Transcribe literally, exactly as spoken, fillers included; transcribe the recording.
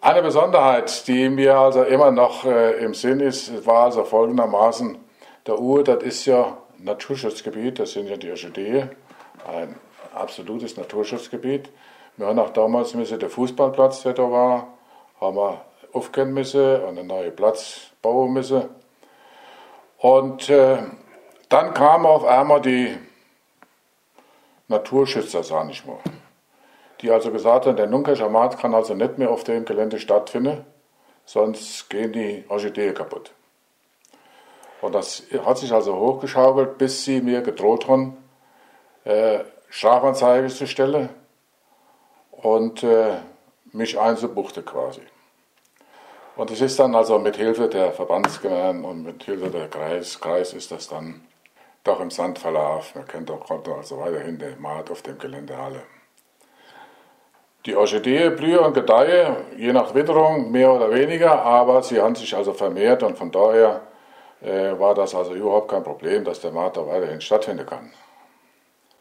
Eine Besonderheit, die mir also immer noch äh, im Sinn ist, war also folgendermaßen: Der Uhr, das ist ja Naturschutzgebiet, das sind ja die Orchideen, ein absolutes Naturschutzgebiet. Wir haben auch damals müssen der Fußballplatz, der da war, haben wir aufgehen müssen und einen neuen Platz bauen müssen. Und äh, dann kamen auf einmal die Naturschützer, sag ich mal, die also gesagt haben, der Nunkerscher Markt kann also nicht mehr auf dem Gelände stattfinden, sonst gehen die Orchideen kaputt. Und das hat sich also hochgeschaukelt, bis sie mir gedroht haben, äh, Strafanzeige zu stellen und äh, mich einzubuchten quasi. Und es ist dann also mit Hilfe der Verbandsgemeinde und mit Hilfe der Kreis, Kreis ist das dann doch im Sand verlaufen. Man kennt auch also weiterhin den Markt auf dem Gelände alle. Die Orchidee blühe und gedeihe, je nach Witterung mehr oder weniger, aber sie haben sich also vermehrt und von daher äh, war das also überhaupt kein Problem, dass der Markt da weiterhin stattfinden kann.